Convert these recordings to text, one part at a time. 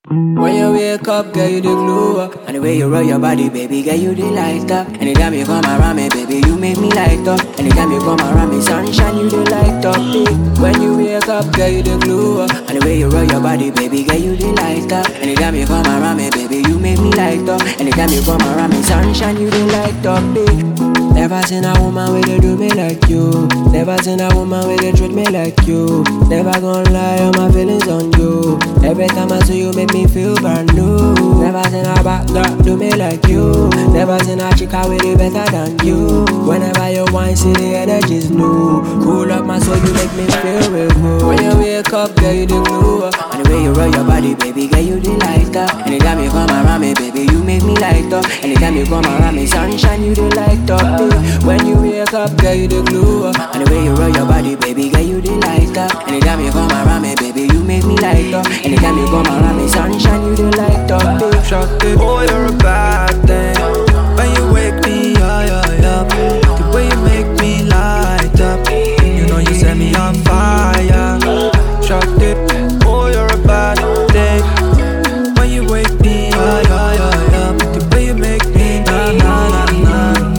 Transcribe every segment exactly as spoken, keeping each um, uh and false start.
When you wake up, girl, you the glow up. And the way you roll your body, baby, girl, you the light up. Anytime you come around me, baby, you make me light up. Anytime you come around me, sunshine, you the light up, babe. When you wake up, girl, you the glow up. And the way you roll your body, baby, girl, you the light up. Anytime you come around me, baby, you make me light up. Anytime you come around me, sunshine, you the light up, babe. Never seen a woman with a do me like you. Never seen a woman with a treat me like you. Never gonna lie on my feelings on you. Every time I see you make me feel brand new. Never seen a bad girl do me like you. Never seen a chica with it better than you. Whenever you whine, see the energy's new. Cool up my soul, you make me feel real good. When you wake up, girl, you the glue up. And the way you roll your body, baby, girl, you the light up. Anytime you come around me, baby, you make me light up. Anytime you come around me, sunshine, you the light up. When you wake up, girl, you the glue up. And the way you roll your body, baby, girl, you the light up. Anytime you come around me, baby, you make me light up. Anytime you come around me, sunshine, you the light up, babe. Shot it, oh, you're a bad thing. When you wake me up, up, the way you make me light up. You know you set me on fire. Shot it, oh, you're a bad thing. When you wake me up, up, the way you make me na na na na.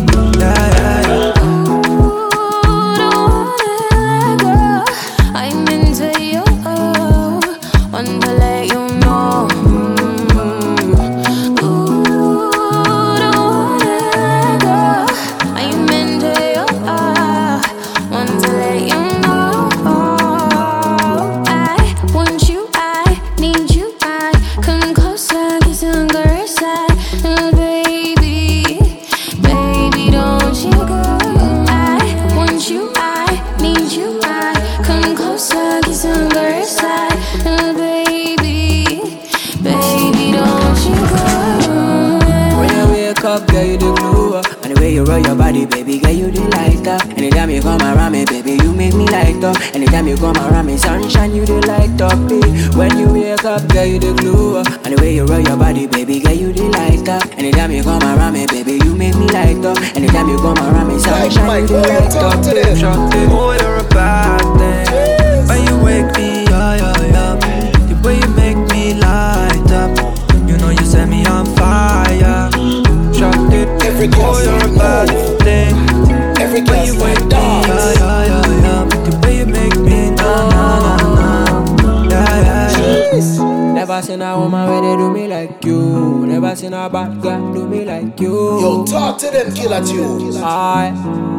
Girl, you the glue up. And the way you roll your body, baby, girl, you the light up. Anytime you come around me, baby, you make me light up. Anytime you come around me, sunshine, you the light up, babe. When you wake up, girl, you the glue up. And the way you roll your body, baby, girl, you the light up. Anytime you come around me, baby, you make me light up. Anytime you come around me, sunshine, you the light up, babe. Shot it, oh, you're a bad thing. When you wake me up, up, the way you make me light up. You know you set me on fire. Shot it, every oh, you're a bad thing. Every girl you wake me dance. yeah, yeah, yeah, the way you make me na na na na. Yeah, yeah, yeah. Never seen a woman where they do me like you. Never seen a bad girl do me like you. Yo, talk to them killer tunes. I,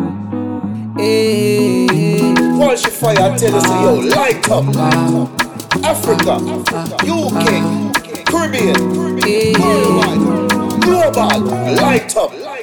eh, Pulse your fire and tell us, yo, light up. Africa, U K, Caribbean, worldwide, global, light up.